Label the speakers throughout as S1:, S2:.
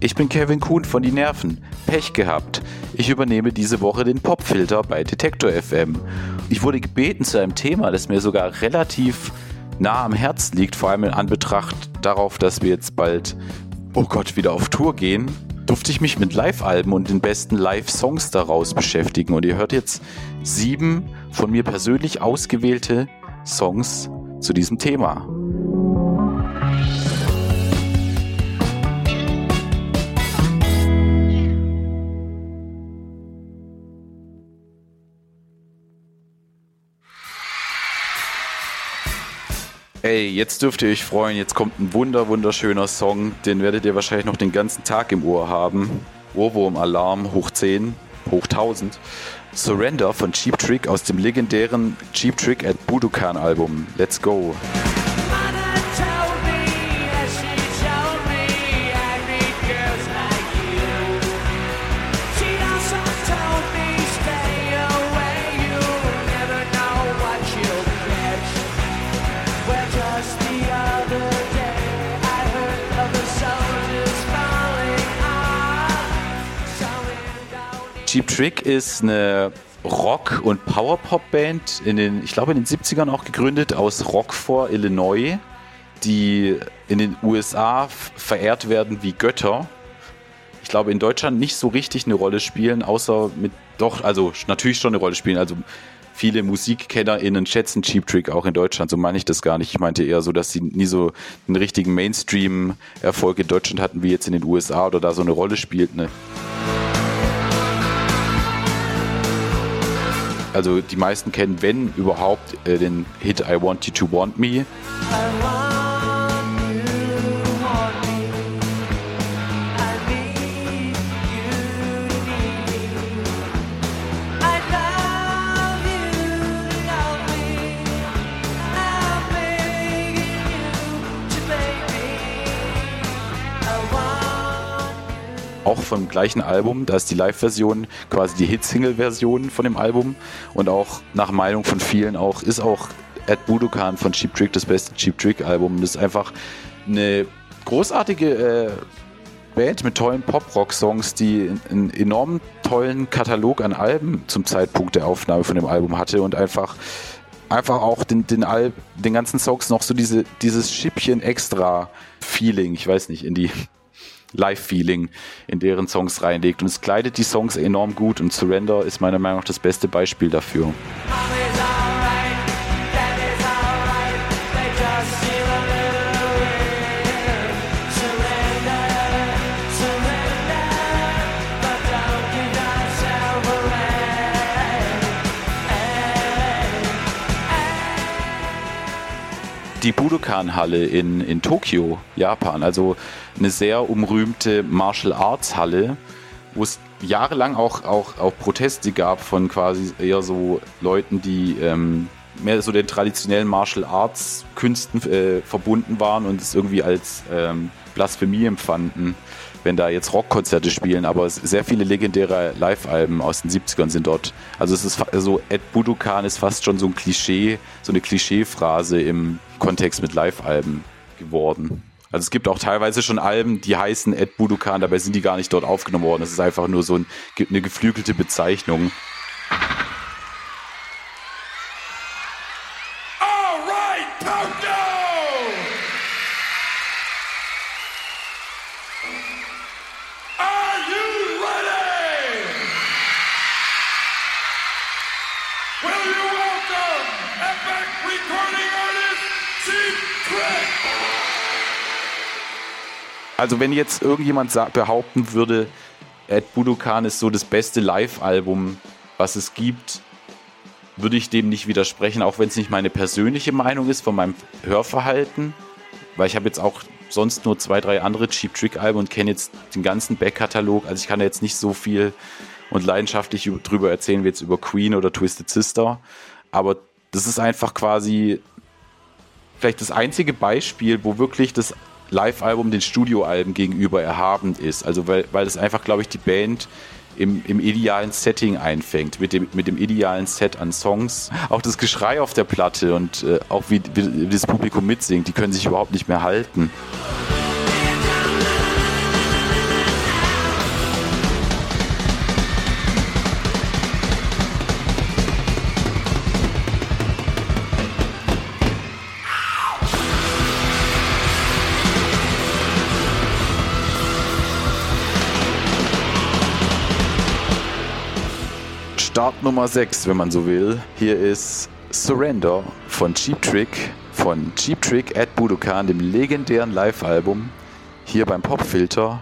S1: ich bin Kevin Kuhn von Die Nerven. Pech gehabt. Ich übernehme diese Woche den Popfilter bei Detektor FM. Ich wurde gebeten zu einem Thema, das mir sogar relativ nah am Herz liegt, vor allem in Anbetracht darauf, dass wir jetzt bald, oh Gott, wieder auf Tour gehen, durfte ich mich mit Live-Alben und den besten Live-Songs daraus beschäftigen. Und ihr hört jetzt 7 von mir persönlich ausgewählte Songs zu diesem Thema. Ey, jetzt dürft ihr euch freuen, jetzt kommt ein wunderschöner Song, den werdet ihr wahrscheinlich noch den ganzen Tag im Ohr haben. Ohrwurm-Alarm hoch 10, hoch 1000. Surrender von Cheap Trick aus dem legendären Cheap Trick at Budokan Album. Let's go! Cheap Trick ist eine Rock- und Power-Pop-Band, ich glaube in den 70ern auch gegründet, aus Rockford, Illinois, die in den USA verehrt werden wie Götter. Ich glaube in Deutschland nicht so richtig eine Rolle spielen, natürlich schon eine Rolle spielen, also viele MusikkennerInnen schätzen Cheap Trick auch in Deutschland, so meine ich das gar nicht. Ich meinte eher so, dass sie nie so einen richtigen Mainstream-Erfolg in Deutschland hatten, wie jetzt in den USA oder da so eine Rolle spielt, ne? Also die meisten kennen, wenn überhaupt, den Hit I Want You to Want Me. Auch vom gleichen Album, da ist die Live-Version quasi die Hit-Single-Version von dem Album und auch nach Meinung von vielen ist auch At Budokan von Cheap Trick das beste Cheap Trick-Album. Das ist einfach eine großartige Band mit tollen Pop-Rock-Songs, die einen enorm tollen Katalog an Alben zum Zeitpunkt der Aufnahme von dem Album hatte und einfach auch den ganzen Songs noch so dieses Schippchen extra Feeling, ich weiß nicht, in die Live-Feeling in deren Songs reinlegt. Und es kleidet die Songs enorm gut und Surrender ist meiner Meinung nach das beste Beispiel dafür. Die Budokan-Halle in Tokio, Japan, also eine sehr umrühmte Martial Arts Halle, wo es jahrelang auch Proteste gab von quasi eher so Leuten, die mehr so den traditionellen Martial Arts Künsten verbunden waren und es irgendwie als Blasphemie empfanden, wenn da jetzt Rockkonzerte spielen, aber sehr viele legendäre Live-Alben aus den 70ern sind dort. Also es ist so, At Budokan ist fast schon so ein Klischee, so eine Klischeephrase im Kontext mit Live-Alben geworden. Also es gibt auch teilweise schon Alben, die heißen At Budokan, dabei sind die gar nicht dort aufgenommen worden. Das ist einfach nur so eine geflügelte Bezeichnung. Also wenn jetzt irgendjemand behaupten würde, At Budokan ist so das beste Live-Album, was es gibt, würde ich dem nicht widersprechen, auch wenn es nicht meine persönliche Meinung ist von meinem Hörverhalten, weil ich habe jetzt auch sonst nur 2, 3 andere Cheap Trick-Alben und kenne jetzt den ganzen Back-Katalog, also ich kann da jetzt nicht so viel und leidenschaftlich drüber erzählen wie jetzt über Queen oder Twisted Sister, aber das ist einfach quasi vielleicht das einzige Beispiel, wo wirklich das Live-Album den Studioalben gegenüber erhabend ist. Also weil es einfach, glaube ich, die Band im idealen Setting einfängt, mit dem idealen Set an Songs. Auch das Geschrei auf der Platte und auch wie das Publikum mitsingt, die können sich überhaupt nicht mehr halten. Startnummer 6, wenn man so will. Hier ist Surrender von Cheap Trick, Ed Budokan, dem legendären Live-Album, hier beim Popfilter.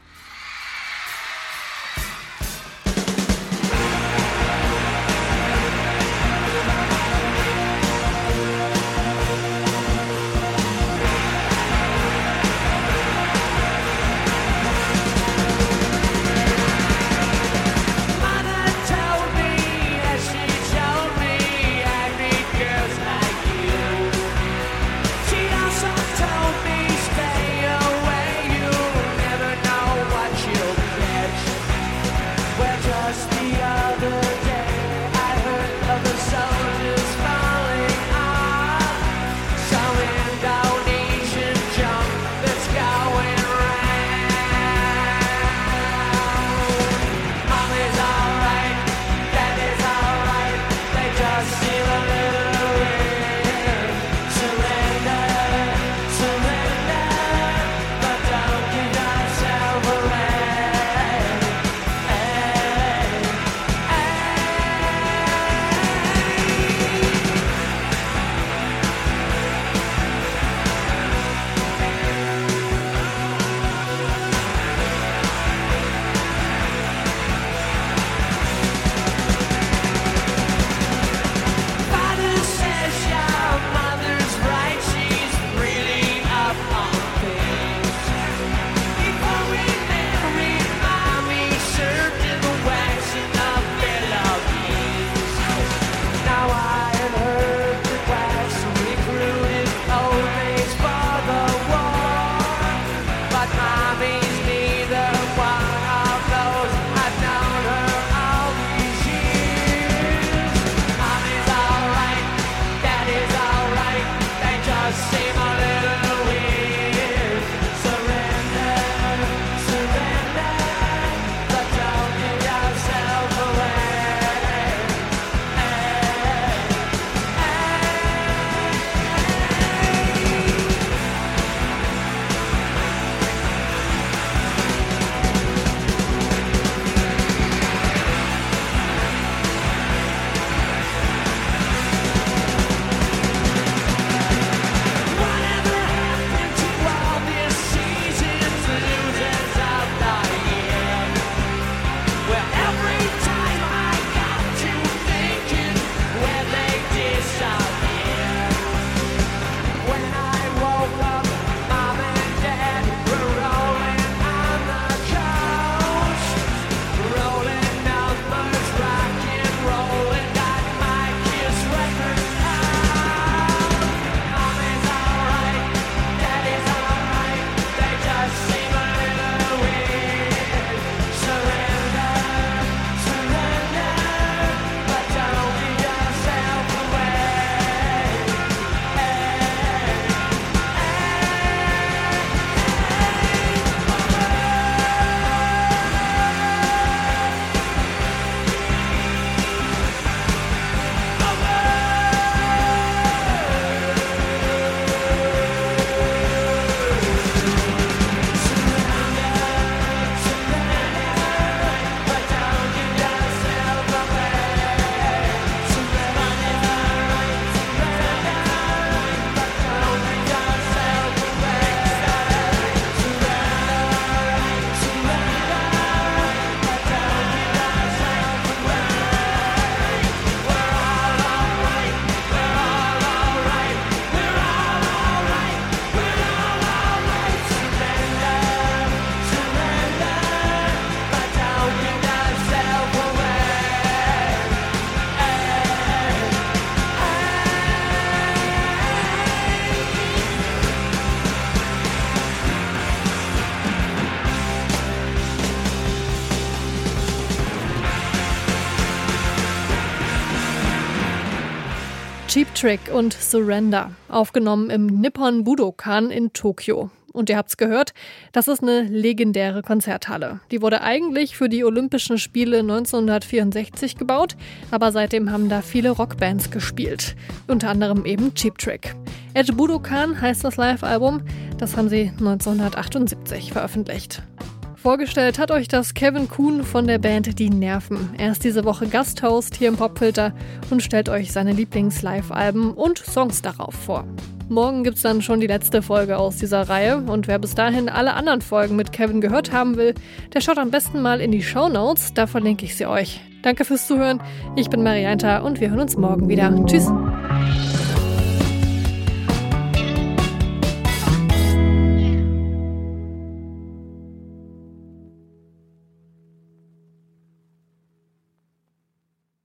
S2: Cheap Trick und Surrender, aufgenommen im Nippon Budokan in Tokio. Und ihr habt's gehört, das ist eine legendäre Konzerthalle. Die wurde eigentlich für die Olympischen Spiele 1964 gebaut, aber seitdem haben da viele Rockbands gespielt. Unter anderem eben Cheap Trick. Ed Budokan heißt das Live-Album, das haben sie 1978 veröffentlicht. Vorgestellt hat euch das Kevin Kuhn von der Band Die Nerven. Er ist diese Woche Gasthost hier im Popfilter und stellt euch seine Lieblings-Live-Alben und Songs darauf vor. Morgen gibt's dann schon die letzte Folge aus dieser Reihe und wer bis dahin alle anderen Folgen mit Kevin gehört haben will, der schaut am besten mal in die Shownotes, da verlinke ich sie euch. Danke fürs Zuhören, ich bin Marianta und wir hören uns morgen wieder. Tschüss!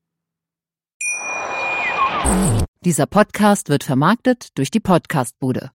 S3: Dieser Podcast wird vermarktet durch die Podcast-Bude.